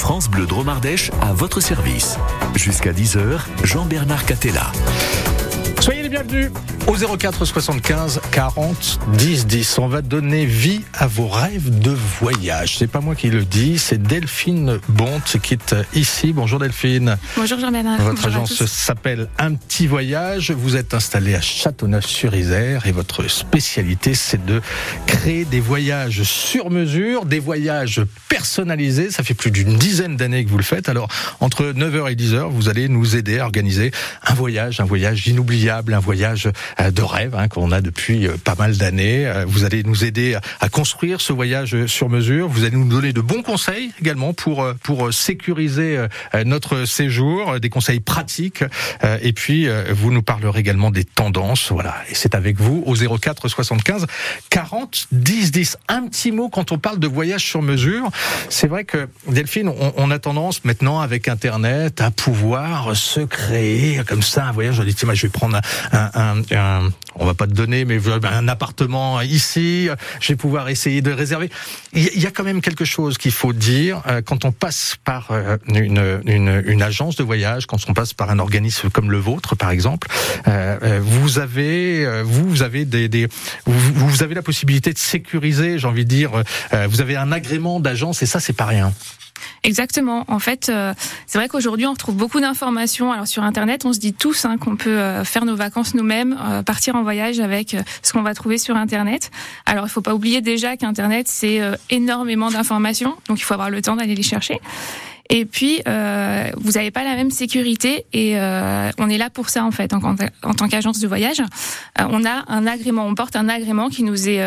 France Bleu Drôme Ardèche à votre service. Jusqu'à 10h, Jean-Bernard Catella. Soyez les bienvenus au 04 75 40 10 10. On va donner vie à vos rêves de voyage. C'est pas moi qui le dis, c'est Delphine Bonte qui est ici. Bonjour Delphine. Bonjour Jean-Bernard. Votre agence s'appelle Un Petit Voyage. Vous êtes installé à Châteauneuf-sur-Isère et votre spécialité c'est de créer des voyages sur mesure, des voyages personnalisés. Ça fait plus d'une dizaine d'années que vous le faites. Alors entre 9h et 10h, vous allez nous aider à organiser un voyage inoubliable, un voyage de rêve qu'on a depuis pas mal d'années. Vous allez nous aider à construire ce voyage sur mesure. Vous allez nous donner de bons conseils également pour sécuriser notre séjour, des conseils pratiques. Et puis vous nous parlerez également des tendances. Voilà, et c'est avec vous au 04 75 40 10 10. Un petit mot quand on parle de voyage sur mesure. C'est vrai que Delphine, on a tendance maintenant avec Internet à pouvoir se créer comme ça un voyage. On dit tiens, je vais prendre on va pas te donner, mais un appartement ici, je vais pouvoir essayer de réserver. Il y a quand même quelque chose qu'il faut dire quand on passe par une agence de voyage, quand on passe par un organisme comme le vôtre, par exemple. Vous avez la possibilité de sécuriser, j'ai envie de dire. Vous avez un agrément d'agence et ça, c'est pas rien. Exactement. En fait, c'est vrai qu'aujourd'hui, on retrouve beaucoup d'informations. Alors sur Internet, on se dit tous qu'on peut faire nos vacances nous-mêmes, partir en voyage avec ce qu'on va trouver sur Internet. Alors, il faut pas oublier déjà qu'Internet, c'est énormément d'informations, donc il faut avoir le temps d'aller les chercher. Et puis, vous n'avez pas la même sécurité et on est là pour ça en fait en tant qu'agence de voyage. On a un agrément, on porte un agrément qui nous est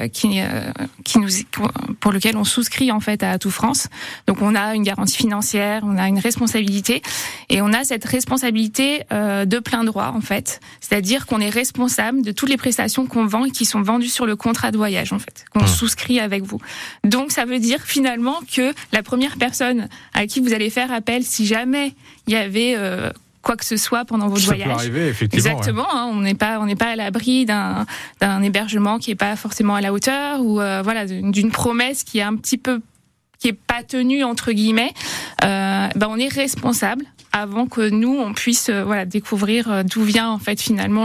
pour lequel on souscrit en fait à Atout France. Donc on a une garantie financière, on a une responsabilité et on a cette responsabilité de plein droit en fait. C'est-à-dire qu'on est responsable de toutes les prestations qu'on vend et qui sont vendues sur le contrat de voyage en fait, qu'on souscrit avec vous. Donc ça veut dire finalement que la première personne à qui vous allez faire appel si jamais il y avait quoi que ce soit pendant votre voyage. Ça peut arriver, effectivement. Exactement. Ouais. On n'est pas à l'abri d'un hébergement qui est pas forcément à la hauteur ou voilà d'une promesse qui est pas tenue entre guillemets. On est responsable avant que nous on puisse découvrir d'où vient en fait finalement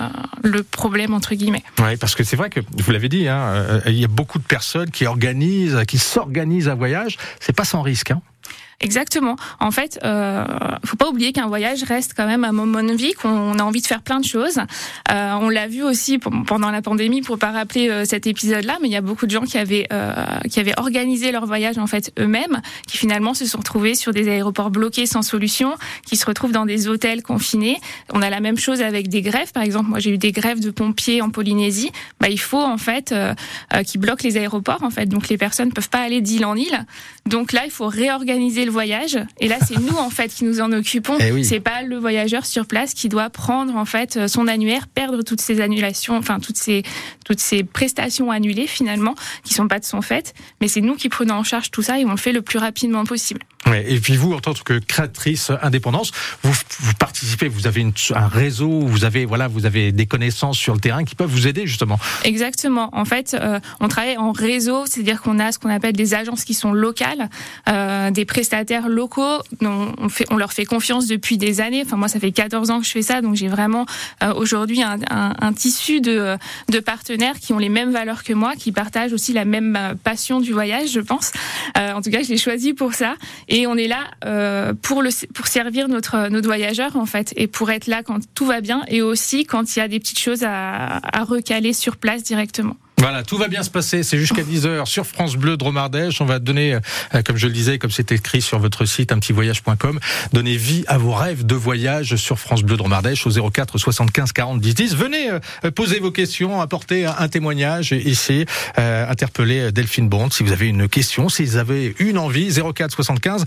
le problème entre guillemets. Oui, parce que c'est vrai que vous l'avez dit, il y a beaucoup de personnes qui s'organisent un voyage. C'est pas sans risque. Exactement. En fait, faut pas oublier qu'un voyage reste quand même un moment de vie, qu'on a envie de faire plein de choses. On l'a vu aussi pendant la pandémie, pour pas rappeler cet épisode-là, mais il y a beaucoup de gens qui avaient organisé leur voyage en fait eux-mêmes, qui finalement se sont retrouvés sur des aéroports bloqués sans solution, qui se retrouvent dans des hôtels confinés. On a la même chose avec des grèves. Par exemple, moi j'ai eu des grèves de pompiers en Polynésie. Il faut en fait qu'ils bloquent les aéroports en fait, donc les personnes peuvent pas aller d'île en île. Donc là, il faut réorganiser le voyage et là c'est nous en fait qui nous en occupons. C'est pas le voyageur sur place qui doit prendre en fait son annuaire, perdre toutes ces annulations, enfin toutes ces prestations annulées finalement qui sont pas de son fait, mais c'est nous qui prenons en charge tout ça et on le fait le plus rapidement possible. Ouais, et puis vous, en tant que créatrice indépendante, vous participez, vous avez un réseau, vous avez des connaissances sur le terrain qui peuvent vous aider justement. Exactement. En fait, on travaille en réseau, c'est-à-dire qu'on a ce qu'on appelle des agences qui sont locales, des prestataires locaux dont on leur fait confiance depuis des années. Enfin, moi, ça fait 14 ans que je fais ça, donc j'ai vraiment aujourd'hui un tissu de partenaires qui ont les mêmes valeurs que moi, qui partagent aussi la même passion du voyage, je pense. En tout cas, je l'ai choisi pour ça. Et on est là pour servir notre voyageur en fait, et pour être là quand tout va bien, et aussi quand il y a des petites choses à recaler sur place directement. Voilà, tout va bien se passer, c'est jusqu'à 10h sur France Bleu Drôme Ardèche. On va donner, comme je le disais, comme c'est écrit sur votre site unpetitvoyage.com, donner vie à vos rêves de voyage sur France Bleu Drôme Ardèche au 04 75 40 10 10. Venez poser vos questions, apporter un témoignage ici, interpeller Delphine Bonte si vous avez une question, si vous avez une envie, 04 75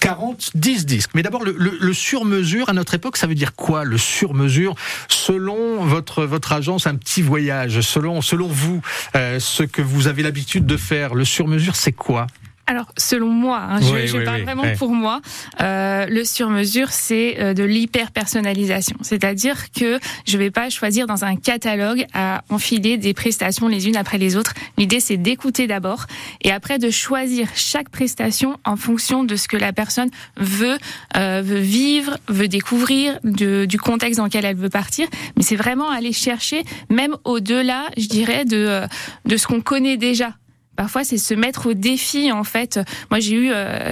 40 10 10. Mais d'abord, le sur-mesure, à notre époque, ça veut dire quoi, le sur-mesure, selon votre agence Un Petit Voyage, selon vous, ce que vous avez l'habitude de faire, le sur-mesure, c'est quoi ? Alors, selon moi, je parle vraiment pour moi, le sur-mesure, c'est de l'hyper-personnalisation. C'est-à-dire que je vais pas choisir dans un catalogue à enfiler des prestations les unes après les autres. L'idée, c'est d'écouter d'abord et après de choisir chaque prestation en fonction de ce que la personne veut vivre, veut découvrir, du contexte dans lequel elle veut partir. Mais c'est vraiment aller chercher, même au-delà, je dirais, de ce qu'on connaît déjà. Parfois, c'est se mettre au défi, en fait. Moi, j'ai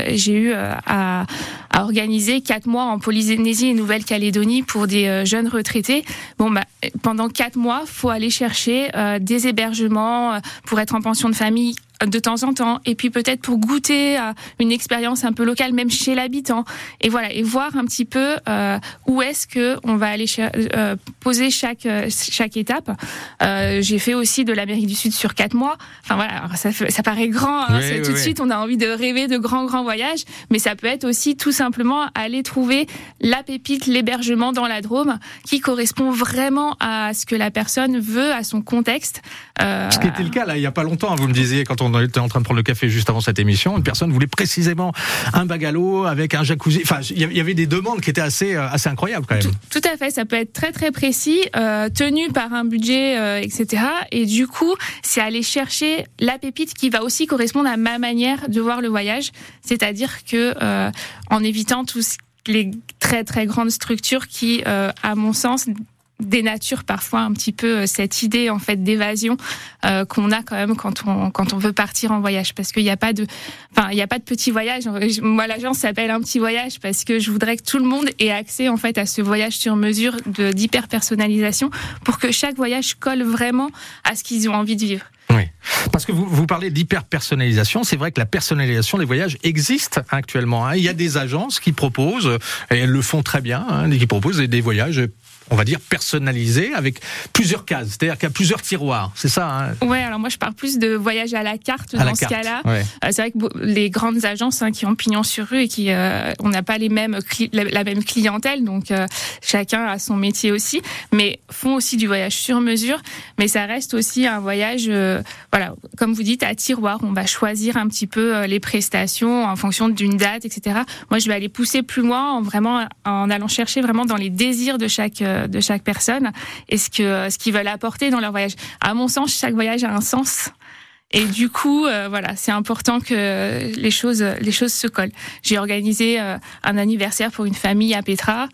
eu à organiser 4 mois en Polynésie et Nouvelle-Calédonie pour des jeunes retraités. Pendant 4 mois, faut aller chercher des hébergements pour être en pension de famille de temps en temps, et puis peut-être pour goûter à une expérience un peu locale, même chez l'habitant, et voilà, et voir un petit peu où est-ce que on va aller poser chaque étape. J'ai fait aussi de l'Amérique du Sud sur 4 mois. Enfin voilà, ça paraît grand, tout de suite on a envie de rêver de grands voyages, mais ça peut être aussi tout simplement aller trouver la pépite, l'hébergement dans la Drôme qui correspond vraiment à ce que la personne veut, à son contexte. Ce qui était le cas là, il y a pas longtemps, vous me disiez quand on était en train de prendre le café juste avant cette émission, une personne voulait précisément un bungalow avec un jacuzzi. Enfin, il y avait des demandes qui étaient assez incroyables quand même. Tout à fait, ça peut être très très précis, tenu par un budget, etc. Et du coup, c'est aller chercher la pépite qui va aussi correspondre à ma manière de voir le voyage, c'est-à-dire que en évitant tous les très très grandes structures qui, à mon sens, dénature parfois un petit peu cette idée en fait d'évasion qu'on a quand même quand on veut partir en voyage, parce qu'il n'y a pas de petit voyage. Moi, l'agence s'appelle Un Petit Voyage parce que je voudrais que tout le monde ait accès en fait à ce voyage sur mesure d'hyper personnalisation pour que chaque voyage colle vraiment à ce qu'ils ont envie de vivre. Oui, parce que vous parlez d'hyper-personnalisation. C'est vrai que la personnalisation des voyages existe actuellement. Il y a des agences qui proposent, et elles le font très bien, qui proposent des voyages, on va dire, personnalisés avec plusieurs cases. C'est-à-dire qu'il y a plusieurs tiroirs. C'est ça, Ouais, alors moi je parle plus de voyage à la carte ce cas-là. Ouais. C'est vrai que les grandes agences qui ont pignon sur rue et qui on n'a pas la même clientèle, donc chacun a son métier aussi, mais font aussi du voyage sur mesure. Mais ça reste aussi un voyage, comme vous dites, à tiroir. On va choisir un petit peu les prestations en fonction d'une date, etc. Moi, je vais aller pousser plus loin en allant chercher vraiment dans les désirs de chaque personne et ce qu'ils veulent apporter dans leur voyage. À mon sens, chaque voyage a un sens. Et du coup, c'est important que les choses se collent. J'ai organisé un anniversaire pour une famille à Petra.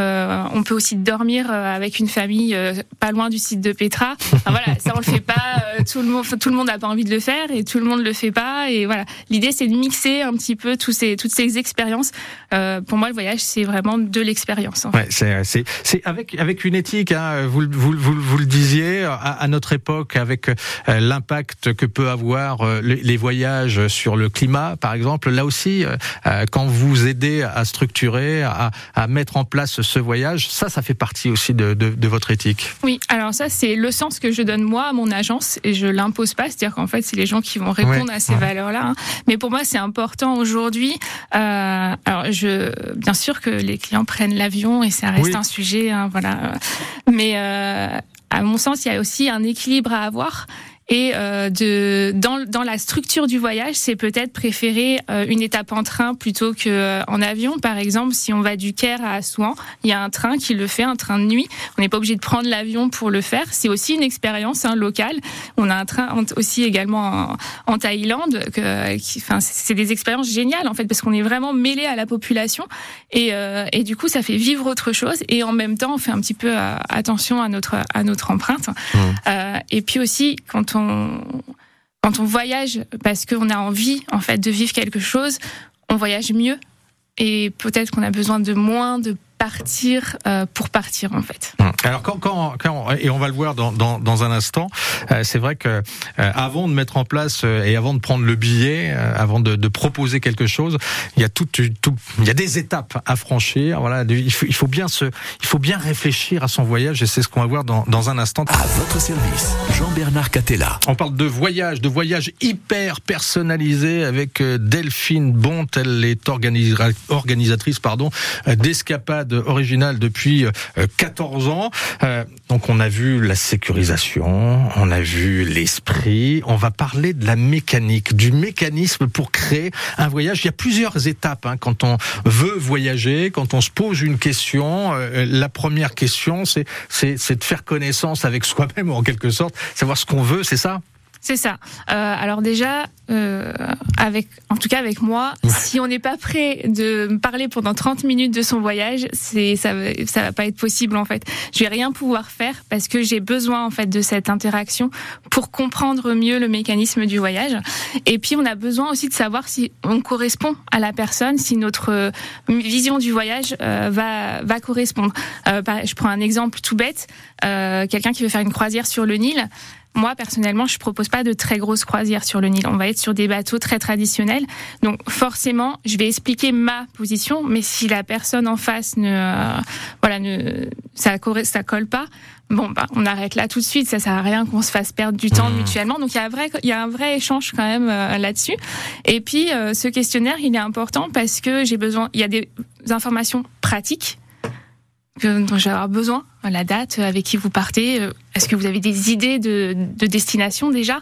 On peut aussi dormir avec une famille pas loin du site de Petra. Enfin, voilà, ça on le fait pas. Tout le monde n'a pas envie de le faire et tout le monde le fait pas. Et voilà, l'idée c'est de mixer un petit peu toutes ces expériences. Pour moi, le voyage c'est vraiment de l'expérience. En fait. Ouais, c'est avec une éthique. Vous le disiez à notre époque, avec l'impact que peut avoir les voyages sur le climat, par exemple. Là aussi, quand vous aidez à structurer, à mettre en place ce voyage, ça fait partie aussi de votre éthique. Oui, alors ça, c'est le sens que je donne moi à mon agence et je l'impose pas. C'est-à-dire qu'en fait, c'est les gens qui vont répondre à ces valeurs-là. Mais pour moi, c'est important aujourd'hui. Alors, bien sûr que les clients prennent l'avion et ça reste un sujet, Mais à mon sens, il y a aussi un équilibre à avoir. Et dans la structure du voyage, c'est peut-être préférer une étape en train plutôt que en avion. Par exemple, si on va du Caire à Assouan, il y a un train qui le fait, un train de nuit. On n'est pas obligé de prendre l'avion pour le faire. C'est aussi une expérience locale. On a un train aussi également en Thaïlande. C'est des expériences géniales en fait parce qu'on est vraiment mêlé à la population et du coup ça fait vivre autre chose et en même temps on fait un petit peu attention à notre empreinte. Et puis aussi quand on voyage parce qu'on a envie en fait de vivre quelque chose, on voyage mieux et peut-être qu'on a besoin de moins de partir pour partir en fait. Alors quand et on va le voir dans un instant, c'est vrai que avant de mettre en place et avant de prendre le billet, avant de proposer quelque chose, il y a il y a des étapes à franchir. Voilà, il faut bien réfléchir à son voyage et c'est ce qu'on va voir dans un instant. À votre service, Jean-Bernard Catella. On parle de voyage hyper personnalisé avec Delphine Bont. Elle est organisatrice d'escapades original depuis 14 ans. Donc on a vu la sécurisation, on a vu l'esprit, on va parler de la mécanique, du mécanisme pour créer un voyage. Il y a plusieurs étapes quand on veut voyager, quand on se pose une question. La première question, c'est de faire connaissance avec soi-même, en quelque sorte, savoir ce qu'on veut, c'est ça ? C'est ça. Alors déjà, en tout cas avec moi, si on n'est pas prêt de parler pendant 30 minutes de son voyage, ça va pas être possible en fait. Je vais rien pouvoir faire parce que j'ai besoin en fait de cette interaction pour comprendre mieux le mécanisme du voyage. Et puis on a besoin aussi de savoir si on correspond à la personne, si notre vision du voyage va correspondre. Je prends un exemple tout bête, quelqu'un qui veut faire une croisière sur le Nil. Moi, personnellement, je propose pas de très grosses croisières sur le Nil. On va être sur des bateaux très traditionnels. Donc, forcément, je vais expliquer ma position, mais si la personne en face ça colle pas, on arrête là tout de suite. Ça sert à rien qu'on se fasse perdre du temps mutuellement. Donc, il y a un vrai échange quand même là-dessus. Et puis, ce questionnaire, il est important parce que il y a des informations pratiques dont j'ai besoin, la date, avec qui vous partez, est-ce que vous avez des idées de destination déjà,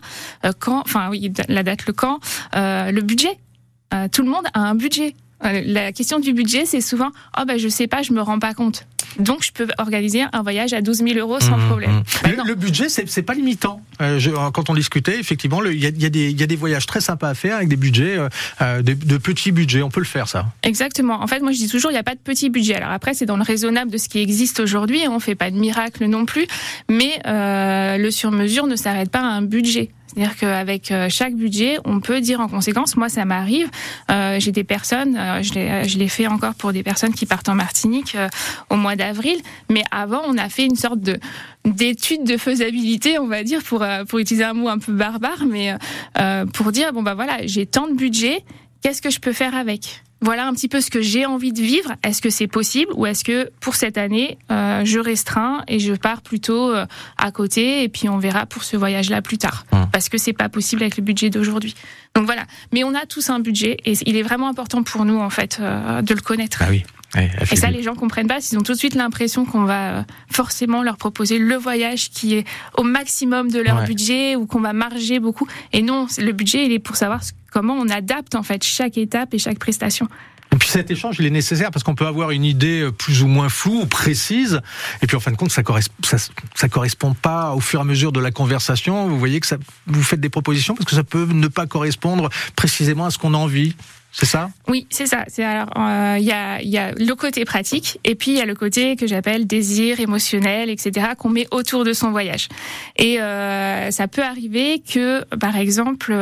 la date, le quand, le budget. Tout le monde a un budget. La question du budget, c'est souvent je sais pas, je me rends pas compte. Donc je peux organiser un voyage à 12 000 euros sans problème. Le budget, c'est pas limitant. Quand on discutait, effectivement, il y a des voyages très sympas à faire avec des budgets, de petits budgets. On peut le faire, ça. Exactement. En fait, moi je dis toujours, il n'y a pas de petit budget. Alors après, c'est dans le raisonnable de ce qui existe aujourd'hui. On fait pas de miracle non plus, mais le sur-mesure ne s'arrête pas à un budget. C'est-à-dire qu'avec chaque budget, on peut dire en conséquence, moi ça m'arrive, j'ai des personnes, je l'ai fait encore pour des personnes qui partent en Martinique au mois d'avril, mais avant on a fait une sorte d'étude de faisabilité, on va dire, pour utiliser un mot un peu barbare, mais pour dire, j'ai tant de budget, qu'est-ce que je peux faire avec ? Voilà un petit peu ce que j'ai envie de vivre. Est-ce que c'est possible ou est-ce que pour cette année, je restreins et je pars plutôt à côté et puis on verra pour ce voyage-là plus tard. Parce que c'est pas possible avec le budget d'aujourd'hui. Donc voilà. Mais on a tous un budget et il est vraiment important pour nous en fait de le connaître. Ah oui. Et ça, les gens comprennent pas. Ils ont tout de suite l'impression qu'on va forcément leur proposer le voyage qui est au maximum de leur budget ou qu'on va marger beaucoup. Et non, le budget, il est pour savoir comment on adapte en fait chaque étape et chaque prestation. Et puis cet échange, il est nécessaire parce qu'on peut avoir une idée plus ou moins floue ou précise. Et puis en fin de compte, ça correspond pas au fur et à mesure de la conversation. Vous voyez que vous faites des propositions parce que ça peut ne pas correspondre précisément à ce qu'on a envie. C'est ça ? Oui, c'est ça. Il y a le côté pratique et puis il y a le côté que j'appelle désir émotionnel, etc., qu'on met autour de son voyage. Et ça peut arriver que, par exemple,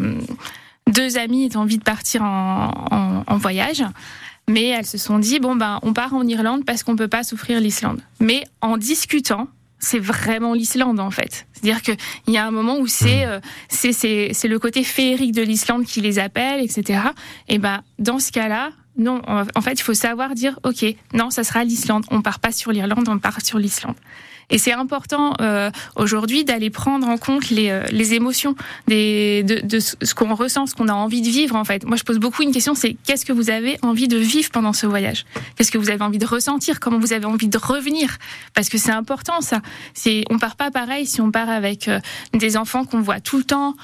deux amies aient envie de partir en voyage, mais elles se sont dit on part en Irlande parce qu'on peut pas s'offrir l'Islande. Mais en discutant, c'est vraiment l'Islande en fait. C'est-à-dire qu'il y a un moment où c'est le côté féerique de l'Islande qui les appelle, etc. Et dans ce cas-là, non, en fait, il faut savoir dire ok, non, ça sera l'Islande. On part pas sur l'Irlande, on part sur l'Islande. Et c'est important aujourd'hui d'aller prendre en compte les émotions de ce qu'on ressent, ce qu'on a envie de vivre en fait. Moi, je pose beaucoup une question, c'est qu'est-ce que vous avez envie de vivre pendant ce voyage ? Qu'est-ce que vous avez envie de ressentir ? Comment vous avez envie de revenir ? Parce que c'est important ça. On part pas pareil si on part avec des enfants qu'on voit tout le temps,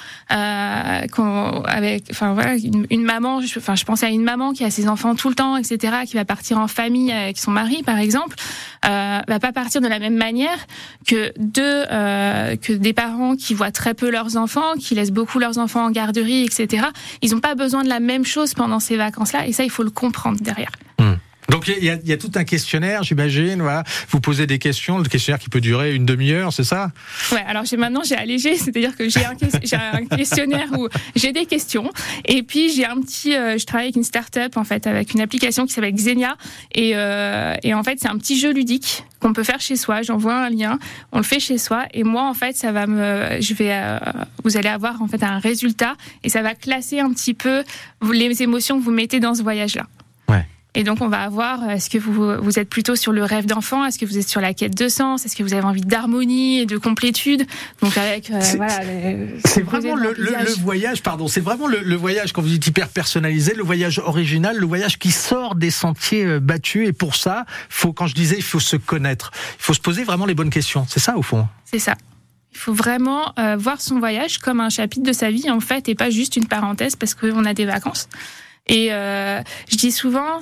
une maman. Je pensais à une maman qui a ses enfants tout le temps, etc., qui va partir en famille avec son mari, par exemple, va pas partir de la même manière que des parents qui voient très peu leurs enfants, qui laissent beaucoup leurs enfants en garderie, etc. Ils n'ont pas besoin de la même chose pendant ces vacances-là, et ça, il faut le comprendre derrière. Donc il y a tout un questionnaire, j'imagine. Voilà. Vous posez des questions, le questionnaire qui peut durer une demi-heure, c'est ça ? Ouais. Alors maintenant j'ai allégé, c'est-à-dire que j'ai un questionnaire où j'ai des questions et puis j'ai je travaille avec une start-up en fait, avec une application qui s'appelle Xenia et en fait c'est un petit jeu ludique qu'on peut faire chez soi. J'envoie un lien, on le fait chez soi et moi en fait vous allez avoir en fait un résultat et ça va classer un petit peu les émotions que vous mettez dans ce voyage-là. Et donc, on va avoir, est-ce que vous êtes plutôt sur le rêve d'enfant? Est-ce que vous êtes sur la quête de sens? Est-ce que vous avez envie d'harmonie et de complétude? Donc, avec, c'est vraiment le voyage, c'est vraiment le voyage, quand vous dites hyper personnalisé, le voyage original, le voyage qui sort des sentiers battus. Et pour ça, quand je disais, il faut se connaître. Il faut se poser vraiment les bonnes questions. C'est ça, au fond? C'est ça. Il faut vraiment voir son voyage comme un chapitre de sa vie, en fait, et pas juste une parenthèse parce qu'on a des vacances. Et je dis souvent,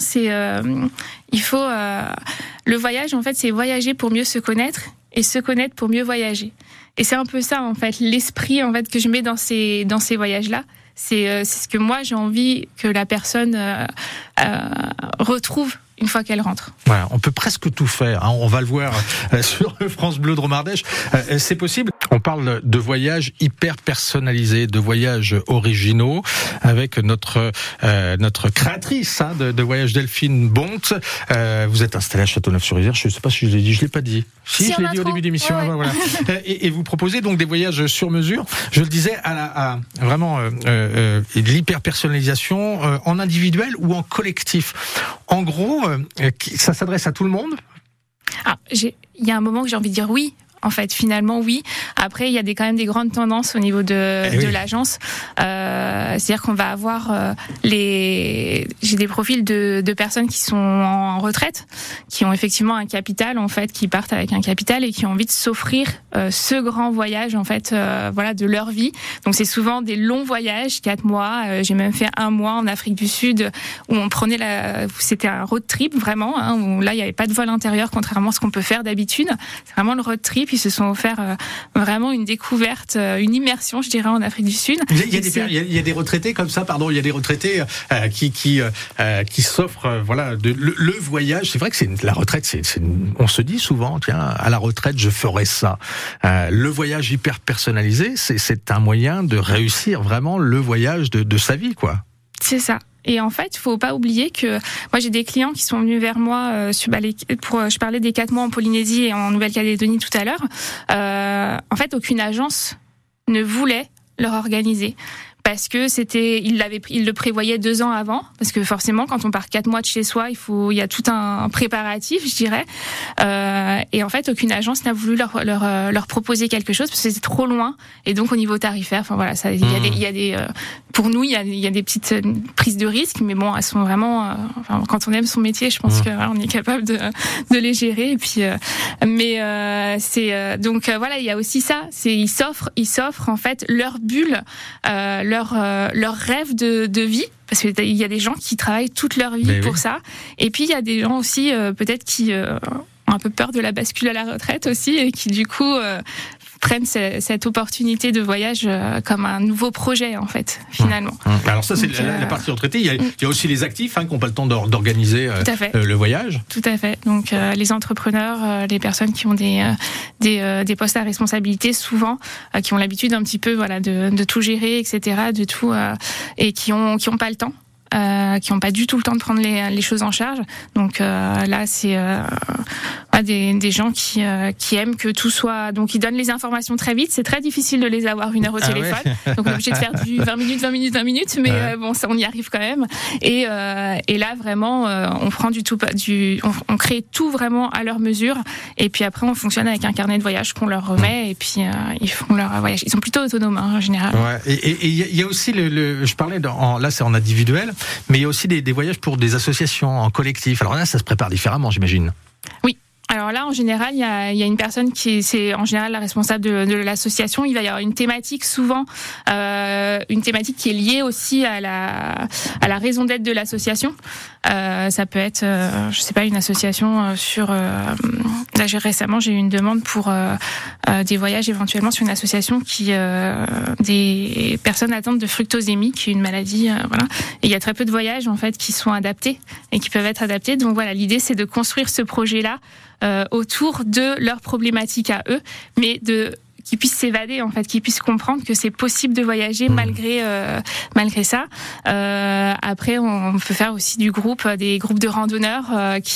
il faut le voyage, en fait, c'est voyager pour mieux se connaître et se connaître pour mieux voyager. Et c'est un peu ça, en fait, l'esprit, en fait, que je mets dans ces voyages-là. C'est ce que moi j'ai envie que la personne retrouve une fois qu'elle rentre. Voilà, on peut presque tout faire, hein. On va le voir sur France Bleu Drôme Ardèche. C'est possible. On parle de voyages hyper personnalisés, de voyages originaux, avec notre créatrice de voyage, Delphine Bonte. Vous êtes installée à Châteauneuf-sur-Isère. Je ne sais pas si je l'ai dit. Je l'ai pas dit. Si je l'ai dit au début d'émission. Ouais. Voilà. Et vous proposez donc des voyages sur mesure. Je le disais, à vraiment l'hyper personnalisation en individuel ou en collectif. En gros, ça s'adresse à tout le monde? Il y a un moment que j'ai envie de dire oui. En fait, finalement, oui. Après, il y a quand même des grandes tendances au niveau de l'agence. C'est-à-dire qu'on va avoir j'ai des profils de personnes qui sont en retraite, qui ont effectivement un capital, en fait, qui partent avec un capital et qui ont envie de s'offrir ce grand voyage, en fait, de leur vie. Donc, c'est souvent des longs voyages, 4 mois. J'ai même fait 1 mois en Afrique du Sud où on prenait c'était un road trip, vraiment, hein, où là, il n'y avait pas de vol intérieur, contrairement à ce qu'on peut faire d'habitude. C'est vraiment le road trip. Ils se sont offerts vraiment une découverte, une immersion, je dirais, en Afrique du Sud. Il y a des retraités comme ça, il y a des retraités qui s'offrent le voyage. C'est vrai que la retraite, on se dit souvent, tiens, à la retraite, je ferai ça. Le voyage hyper personnalisé, c'est un moyen de réussir vraiment le voyage de sa vie, quoi. C'est ça. Et en fait, il faut pas oublier que moi j'ai des clients qui sont venus vers moi je parlais des 4 mois en Polynésie et en Nouvelle-Calédonie tout à l'heure. En fait, aucune agence ne voulait leur organiser. Parce que il le prévoyait 2 ans avant, parce que forcément, quand on part 4 mois de chez soi, il y a tout un préparatif, je dirais. Et en fait, aucune agence n'a voulu leur proposer quelque chose parce que c'était trop loin. Et donc, au niveau tarifaire, pour nous, il y a des petites prises de risques, mais bon, elles sont vraiment. Quand on aime son métier, je pense qu'on est capable de les gérer. Et puis, il y a aussi ça. Ils s'offrent en fait leur bulle, leur rêve de vie, parce qu'il y a des gens qui travaillent toute leur vie pour ça, et puis il y a des gens aussi peut-être qui ont un peu peur de la bascule à la retraite aussi, et qui du coup prennent cette opportunité de voyage comme un nouveau projet, en fait, finalement. Alors ça, c'est la partie retraitée. Il y a aussi les actifs qui n'ont pas le temps d'organiser le voyage. Tout à fait. Donc les entrepreneurs, les personnes qui ont des postes à responsabilité, souvent, qui ont l'habitude un petit peu de tout gérer, etc., de tout, et qui ont pas le temps. Qui n'ont pas du tout le temps de prendre les choses en charge. Donc là, c'est des gens qui aiment que tout soit... Donc ils donnent les informations très vite. C'est très difficile de les avoir 1 heure au téléphone. Donc on est obligé de faire du 20 minutes. Mais ça, on y arrive quand même. Et là, vraiment, on prend on crée tout vraiment à leur mesure. Et puis après, on fonctionne avec un carnet de voyage qu'on leur remet. Et puis ils font leur voyage. Ils sont plutôt autonomes, en général. Ouais. Et il y a aussi je parlais là, c'est en individuel. Mais il y a aussi des voyages pour des associations en collectif. Alors là, ça se prépare différemment, j'imagine. Oui. Alors là, en général, il y a une personne c'est en général la responsable de l'association. Il va y avoir une thématique souvent, une thématique qui est liée aussi à la raison d'être de l'association. Ça peut être, je sais pas, une association sur. Là, récemment, j'ai eu une demande pour des voyages éventuellement sur une association qui des personnes atteintes de fructosémie, qui est une maladie, voilà. Et il y a très peu de voyages en fait qui sont adaptés et qui peuvent être adaptés. Donc voilà, l'idée c'est de construire ce projet-là autour de leurs problématiques à eux, mais qu'ils puissent s'évader, en fait, qu'ils puissent comprendre que c'est possible de voyager malgré ça. Après, on peut faire aussi des groupes de randonneurs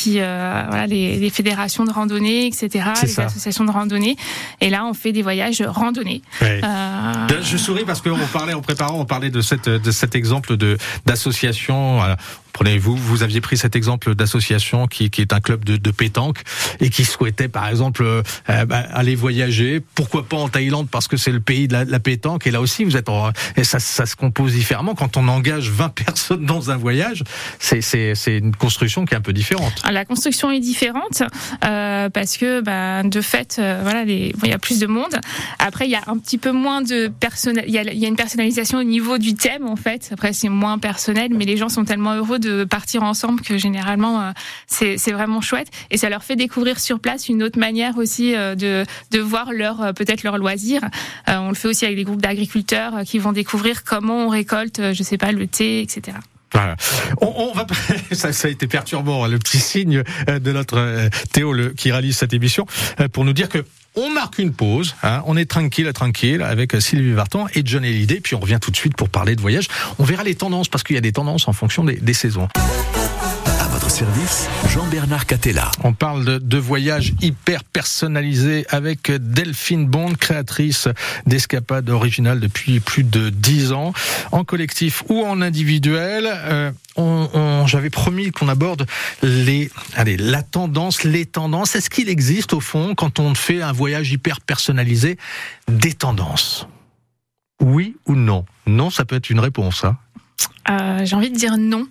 les fédérations de randonnée, etc., associations de randonnée. Et là, on fait des voyages randonnés. Ouais. Je souris parce qu'on parlait en préparant, on parlait de cet exemple d'association. Vous aviez pris cet exemple d'association qui est un club de pétanque et qui souhaitait par exemple aller voyager, pourquoi pas en Thaïlande parce que c'est le pays de la pétanque, et là aussi vous êtes et ça se compose différemment. Quand on engage 20 personnes dans un voyage, c'est une construction qui est un peu différente. La construction est différente parce que de fait il y a plus de monde. Après il y a un petit peu moins de il y a une personnalisation au niveau du thème en fait. Après c'est moins personnel, mais les gens sont tellement heureux de partir ensemble que généralement c'est vraiment chouette, et ça leur fait découvrir sur place une autre manière aussi de voir peut-être leur loisir. On le fait aussi avec des groupes d'agriculteurs qui vont découvrir comment on récolte le thé, etc. Voilà. On va ça a été perturbant, le petit signe de notre Théo qui réalise cette émission pour nous dire que on marque une pause, on est tranquille avec Sylvie Vartan et John Hallyday, puis on revient tout de suite pour parler de voyage. On verra les tendances, parce qu'il y a des tendances en fonction des saisons. À votre service, Jean-Bernard Catella. On parle de voyages hyper personnalisés avec Delphine Bond, créatrice d'escapades originales depuis plus de 10 ans, en collectif ou en individuel. J'avais promis qu'on aborde les tendances. Est-ce qu'il existe au fond, quand on fait un voyage hyper personnalisé, des tendances ? Oui ou non ? Non, ça peut être une réponse, J'ai envie de dire non,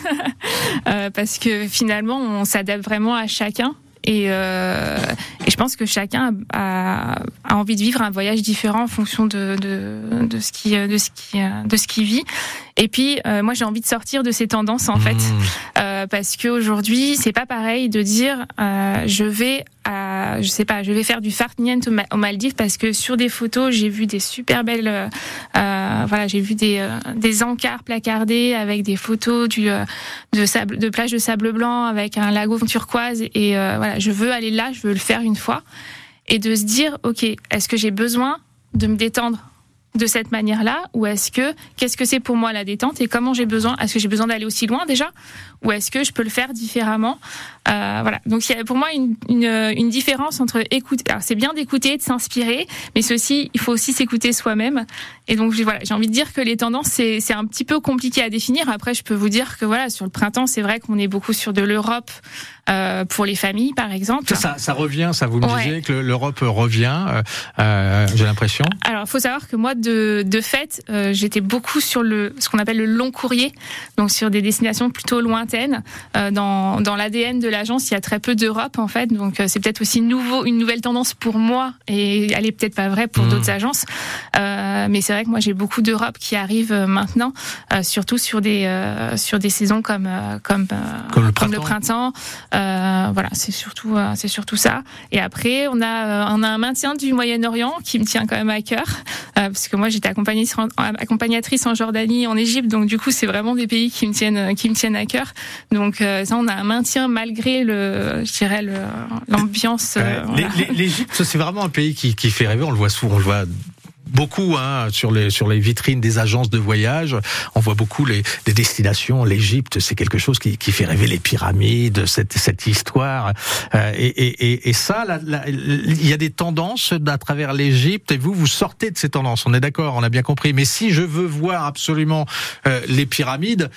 parce que finalement on s'adapte vraiment à chacun, et je pense que chacun a envie de vivre un voyage différent en fonction de ce qu'il vit. Et puis moi j'ai envie de sortir de ces tendances en fait, parce qu'aujourd'hui c'est pas pareil de dire je vais faire du farniente aux Maldives parce que sur des photos j'ai vu des super belles j'ai vu des encarts placardés avec des photos de plage de sable blanc avec un lagon turquoise, et je veux aller là, je veux le faire une fois, et de se dire ok, est-ce que j'ai besoin de me détendre de cette manière-là, ou qu'est-ce que c'est pour moi la détente, et est-ce que j'ai besoin d'aller aussi loin déjà, ou est-ce que je peux le faire différemment. Donc il y a pour moi une différence entre écouter. Alors c'est bien d'écouter, de s'inspirer, mais il faut aussi s'écouter soi-même. Et donc j'ai envie de dire que les tendances c'est un petit peu compliqué à définir. Après je peux vous dire que sur le printemps c'est vrai qu'on est beaucoup sur de l'Europe pour les familles par exemple. Ça revient, ça vous me disiez que l'Europe revient. J'ai l'impression. Alors il faut savoir que moi de fait j'étais beaucoup sur ce qu'on appelle le long courrier, donc sur des destinations plutôt lointaines. Dans l'ADN de l'agence, il y a très peu d'Europe en fait, donc c'est peut-être aussi une nouvelle tendance pour moi, et elle est peut-être pas vraie pour d'autres agences, mais c'est vrai que moi j'ai beaucoup d'Europe qui arrive maintenant, surtout sur des saisons comme le printemps. C'est surtout ça. Et après on a un maintien du Moyen-Orient qui me tient quand même à cœur, parce que moi j'étais accompagnatrice en Jordanie, en Égypte, donc du coup c'est vraiment des pays qui me tiennent à cœur. Donc ça, on a un maintien malgré l'ambiance. L'Égypte, c'est vraiment un pays qui fait rêver. On le voit souvent, on le voit beaucoup sur les vitrines des agences de voyage. On voit beaucoup des destinations. L'Égypte, c'est quelque chose qui fait rêver, les pyramides, cette histoire. Et ça, il y a des tendances à travers l'Égypte, et vous sortez de ces tendances. On est d'accord, on a bien compris. Mais si je veux voir absolument les pyramides,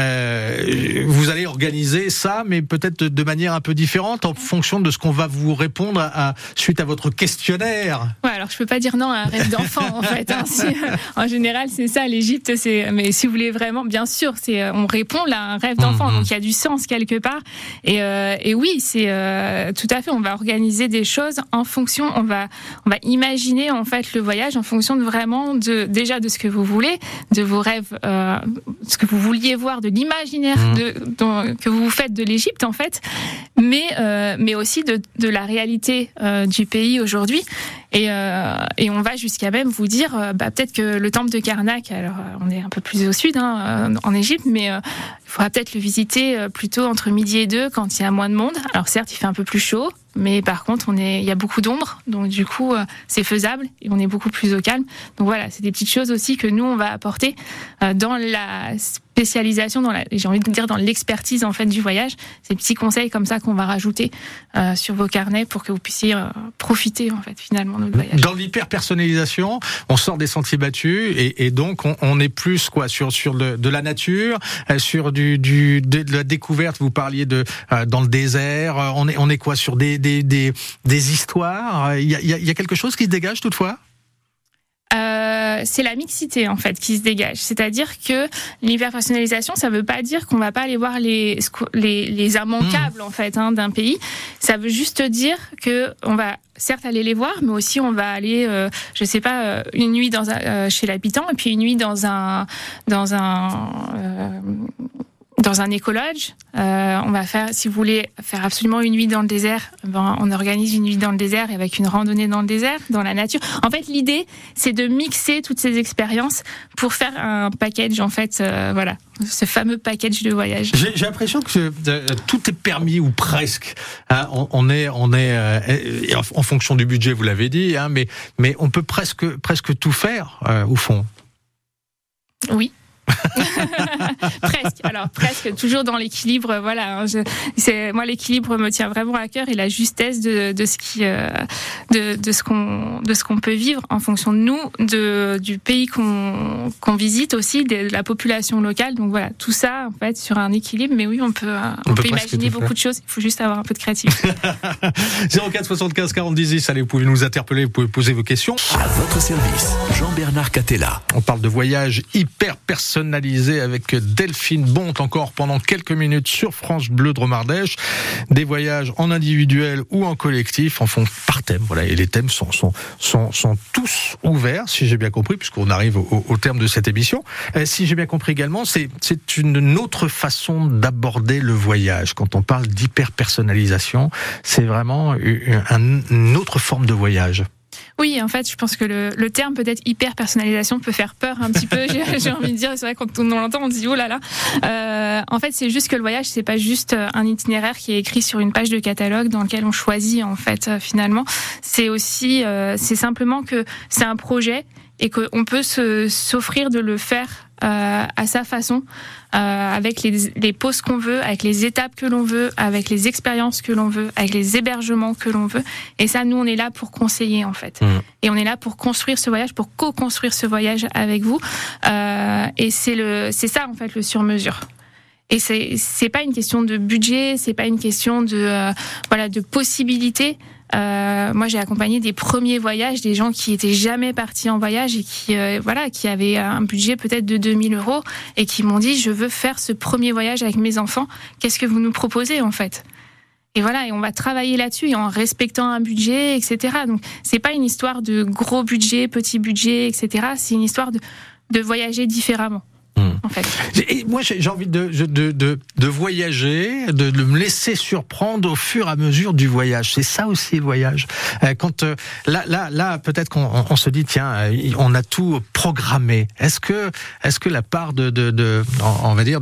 vous allez organiser ça, mais peut-être de manière un peu différente en fonction de ce qu'on va vous répondre suite à votre questionnaire. Ouais, alors je peux pas dire non à un rêve d'enfant. En fait, en général, c'est ça. L'Égypte, mais si vous voulez vraiment, bien sûr, on répond là à un rêve d'enfant, donc il y a du sens quelque part. Et oui, c'est tout à fait. On va organiser des choses en fonction. On va imaginer en fait le voyage en fonction de ce que vous voulez, de vos rêves, ce que vous vouliez voir, de l'imaginaire que vous faites de l'Égypte en fait, mais aussi de la réalité du pays aujourd'hui. Et on va jusqu'à même vous dire, peut-être que le temple de Karnak, alors on est un peu plus au sud en Égypte, mais il faudra peut-être le visiter plutôt entre midi et 2 quand il y a moins de monde. Alors certes, il fait un peu plus chaud, mais par contre, il y a beaucoup d'ombre, donc du coup, c'est faisable et on est beaucoup plus au calme. Donc voilà, c'est des petites choses aussi que nous on va apporter dans la spécialisation j'ai envie de dire dans l'expertise en fait du voyage. Ces petits conseils comme ça qu'on va rajouter sur vos carnets pour que vous puissiez profiter en fait finalement de votre voyage. Dans l'hyper-personnalisation, on sort des sentiers battus et donc on est plus quoi sur de la nature, sur de la découverte. Vous parliez dans le désert. On est quoi sur des histoires. Il y a quelque chose qui se dégage toutefois. C'est la mixité en fait qui se dégage. C'est-à-dire que l'hyperpersonnalisation, ça veut pas dire qu'on va pas aller voir les immanquables en fait d'un pays. Ça veut juste dire que on va certes aller les voir, mais aussi on va aller, je sais pas, une nuit chez l'habitant et puis une nuit dans un écologe. On va faire, si vous voulez faire absolument une nuit dans le désert, on organise une nuit dans le désert avec une randonnée dans le désert, dans la nature. En fait, l'idée, c'est de mixer toutes ces expériences pour faire un package, en fait, voilà, ce fameux package de voyage. J'ai l'impression que tout est permis ou presque. Hein, on est en fonction du budget, vous l'avez dit, hein, mais on peut presque tout faire au fond. Oui. presque toujours dans l'équilibre, voilà. Moi, l'équilibre me tient vraiment à cœur et la justesse de ce qu'on peut vivre en fonction de nous, du pays qu'on visite aussi, de la population locale. Donc voilà, tout ça en fait sur un équilibre. Mais oui, on peut imaginer beaucoup de choses. Il faut juste avoir un peu de créativité. 04 75 40 10. Allez, vous pouvez nous interpeller, vous pouvez poser vos questions. À votre service, Jean-Bernard Catella. On parle de voyage hyper personnalisé avec Delphine Bonte encore pendant quelques minutes sur France Bleu Dromardèche. Des voyages en individuel ou en collectif en font par thème. Voilà, et les thèmes sont tous ouverts, si j'ai bien compris, puisqu'on arrive au terme de cette émission. Si j'ai bien compris également, c'est une autre façon d'aborder le voyage. Quand on parle d'hyper-personnalisation, c'est vraiment une autre forme de voyage. Oui, en fait, je pense que le terme peut-être hyper-personnalisation peut faire peur un petit peu. J'ai envie de dire, c'est vrai, quand on l'entend, on se dit oh là là. En fait, c'est juste que le voyage, c'est pas juste un itinéraire qui est écrit sur une page de catalogue dans lequel on choisit en fait finalement. C'est aussi, c'est simplement que c'est un projet et qu'on peut s'offrir de le faire à sa façon, avec les pauses qu'on veut, avec les étapes que l'on veut, avec les expériences que l'on veut, avec les hébergements que l'on veut. Et ça, nous, on est là pour conseiller, en fait. Et on est là pour construire ce voyage, pour co-construire ce voyage avec vous. Et c'est ça, en fait, le sur-mesure. Et c'est pas une question de budget, c'est pas une question de possibilités. Moi, j'ai accompagné des premiers voyages, des gens qui étaient jamais partis en voyage et qui avaient un budget peut-être de 2 000 € et qui m'ont dit je veux faire ce premier voyage avec mes enfants. Qu'est-ce que vous nous proposez en fait? Et voilà, et on va travailler là-dessus et en respectant un budget, etc. Donc, c'est pas une histoire de gros budget, petit budget, etc. C'est une histoire de voyager différemment. En fait. Et moi, j'ai envie de voyager, de me laisser surprendre au fur et à mesure du voyage. C'est ça aussi le voyage. Quand là, peut-être qu'on se dit tiens, on a tout programmé. Est-ce que la part on va dire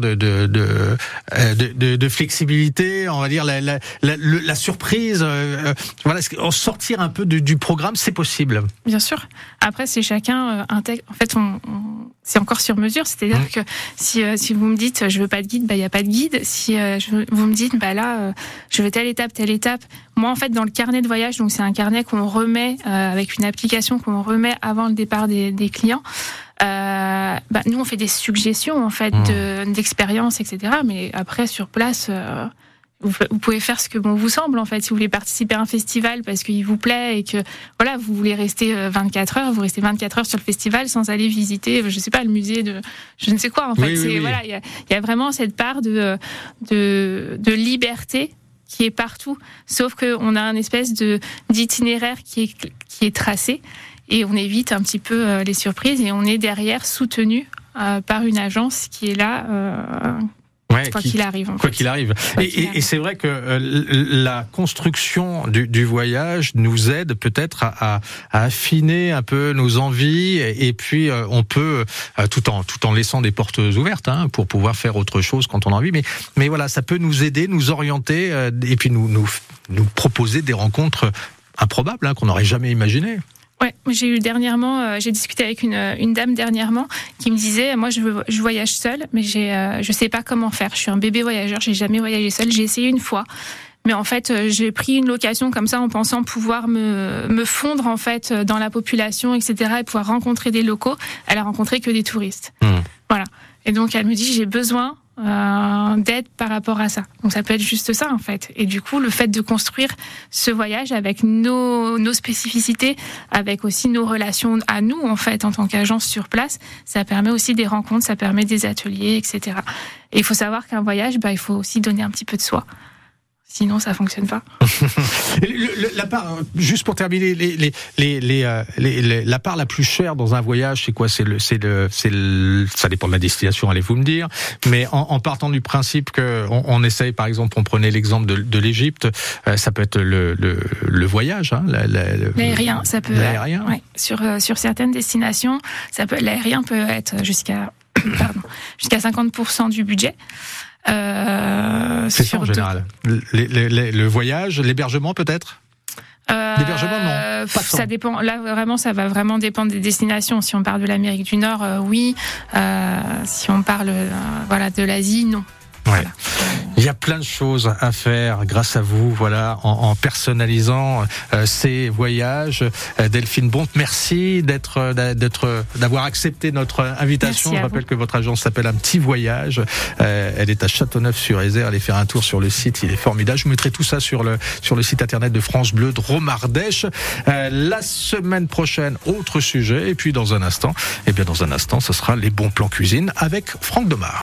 de flexibilité, on va dire la surprise, voilà, sortir un peu du programme, c'est possible. Bien sûr. Après, c'est chacun intègre. En fait, c'est encore sur mesure, c'est-à-dire que si vous me dites je veux pas de guide, il y a pas de guide. Si vous me dites là je veux telle étape. Moi en fait dans le carnet de voyage, donc c'est un carnet qu'on remet avec une application qu'on remet avant le départ des clients. Nous on fait des suggestions en fait d'expériences, etc. Mais après sur place. Vous pouvez faire ce que bon vous semble en fait. Si vous voulez participer à un festival parce qu'il vous plaît et que voilà vous voulez rester 24 heures, vous restez 24 heures sur le festival sans aller visiter, je sais pas, le musée de je ne sais quoi en fait. Oui. Voilà, il y a vraiment cette part de liberté qui est partout. Sauf que on a un espèce d'itinéraire qui est tracé et on évite un petit peu les surprises et on est derrière soutenu par une agence qui est là. Quoi qu'il arrive. Et c'est vrai que la construction du voyage nous aide peut-être à affiner un peu nos envies et puis on peut tout en laissant des portes ouvertes pour pouvoir faire autre chose quand on a envie. Mais voilà, ça peut nous aider, nous orienter et puis nous proposer des rencontres improbables qu'on n'aurait jamais imaginées. Ouais, j'ai discuté avec une dame dernièrement qui me disait, moi je voyage seule, mais je sais pas comment faire. Je suis un bébé voyageur, j'ai jamais voyagé seule. J'ai essayé une fois, mais en fait j'ai pris une location comme ça en pensant pouvoir me fondre en fait dans la population, etc. et pouvoir rencontrer des locaux. Elle a rencontré que des touristes. Voilà. Et donc elle me dit, j'ai besoin d'aide par rapport à ça. Donc ça peut être juste ça en fait. Et du coup, le fait de construire ce voyage avec nos spécificités, avec aussi nos relations à nous en fait en tant qu'agence sur place, ça permet aussi des rencontres, ça permet des ateliers, etc. Et il faut savoir qu'un voyage, il faut aussi donner un petit peu de soi. Sinon, ça fonctionne pas. La part, juste pour terminer, la part la plus chère dans un voyage, c'est quoi ? Ça dépend de la destination, allez-vous me dire. Mais en partant du principe que on essaye, par exemple, on prenait l'exemple de l'Égypte, ça peut être le voyage, hein, l'aérien, ça peut. L'aérien. Ouais, sur certaines destinations, l'aérien peut être jusqu'à 50% du budget. C'est ça en général. Le voyage, l'hébergement peut-être. L'hébergement non. Pas Ça dépend. Là vraiment, ça va vraiment dépendre des destinations. Si on parle de l'Amérique du Nord, oui. Si on parle, de l'Asie, non. Ouais. Voilà. Il y a plein de choses à faire grâce à vous, en personnalisant ces voyages. Delphine Bonte, merci d'avoir accepté notre invitation. Je rappelle que votre agence s'appelle Un Petit Voyage. Elle est à Châteauneuf-sur-Isère. Allez faire un tour sur le site, il est formidable. Je mettrai tout ça sur le site internet de France Bleu Dromardèche. La semaine prochaine, autre sujet. Et puis dans un instant, ce sera les bons plans cuisine avec Franck Demar.